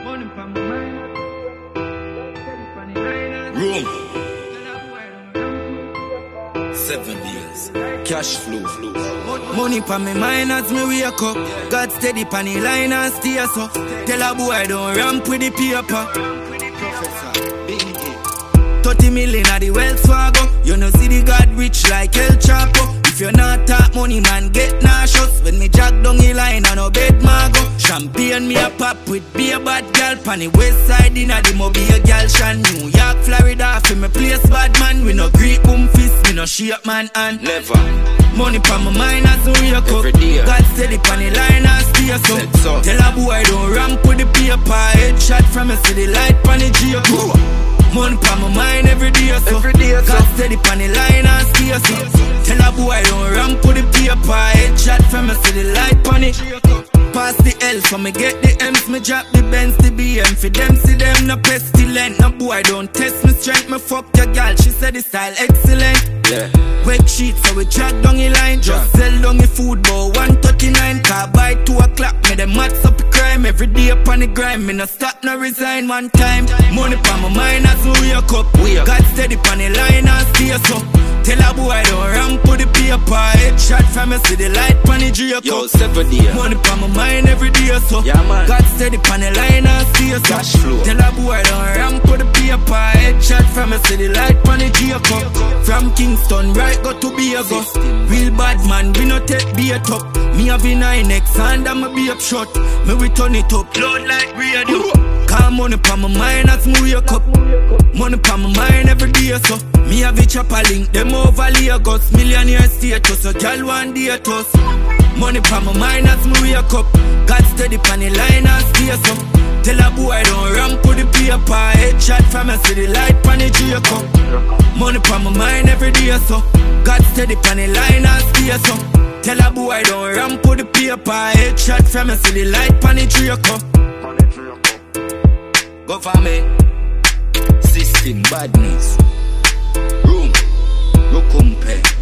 Room 7 years. Cash flow. Money pa me mind as me wake up. God steady pan the line and stay so. Tell a boy don't ramp with the paper. 30 million at the Wells Fargo. You know see the God rich like El Chapo. If you not talk money man get nauseous. When me jack down the line and no bed mago. Champagne me a pop with be a bad girl. Pan the west side in a the mobile girl shan. New York, Florida for me place bad man. We no greet boom fist, we no shake man and Never. money pa my mind as we wake up. Every day. God steady pan the line and stay so. Tell a boy don't ramp with the paper. Headshot from me see the light pan the G-up. Money pa my mind every day so. God steady pan the line and stay so. Tell a boy don't ramp with the paper. Headshot from me see the light pan it. Pass the L so me get the M's. Me drop the Benz, the BM. For them see them no pestilent. No boy don't test me strength. Me fuck your girl, she said the style excellent. Yeah. Wake sheet so we drag down the line. Just sell down the food bowl 139. Car by 2 o'clock me them mats up the crime. Every day upon the grind. Me no stop no resign one time. Money pa my mind as we wake up. God steady pan the line and stay so. Tell a boy don't ramp with the paper. Headshot from me see the light pan the G-up. Yo, 7 years. Money pa my mind every day so. Yeah, man. God steady pan the line and stay so. Cash flow. Tell a boy don't ramp with the paper. Headshot from me see the light pan the G-up. From Kingston right go to be a go. Real bad man we no take be a top. Me have a 9X and I'ma be up shot. Me we turn it up loud like radio. Call money pa my mind as me wake up. Money pa my mind every day so. Me have a chopper link them over Lagos. Millionaire status so girl one day to us. Money pa my mind as me wake up. God steady pan the line and stay so. Tell a boy don't ramp with the paper. Headshot from me see the light pan the G-up. Money pa my mind every day so. God steady pan the line and stay so. Tell a boy don't ramp with the paper. Headshot from me see the light pan the G-up. Go for me. System badness. Room. Rokumpe.